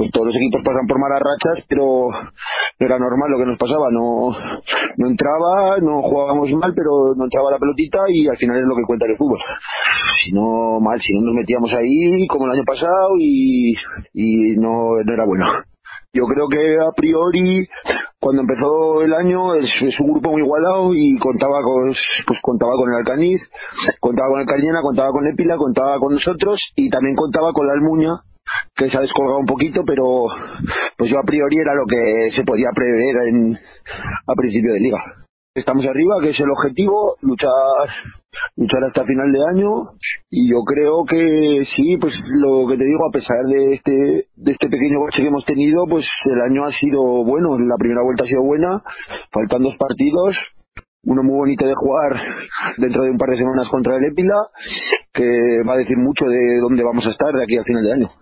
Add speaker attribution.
Speaker 1: todos los equipos pasan por malas rachas, pero era normal lo que nos pasaba, no entraba, no jugábamos mal, pero no entraba la pelotita y al final es lo que cuenta el fútbol. Si no nos metíamos ahí como el año pasado y no era bueno. Yo creo que a priori, cuando empezó el año, es un grupo muy igualado y contaba con el Alcañiz, contaba con el Carñena, contaba con Épila, contaba con nosotros y también contaba con la Almuña, que se ha descolgado un poquito, pero pues yo a priori era lo que se podía prever a principio de liga. Estamos arriba, que es el objetivo, luchar hasta final de año, y yo creo que sí, pues lo que te digo, a pesar de este pequeño coche que hemos tenido, pues el año ha sido bueno, la primera vuelta ha sido buena, faltan 2 partidos, uno muy bonito de jugar dentro de un par de semanas contra el Épila, que va a decir mucho de dónde vamos a estar de aquí al final de año.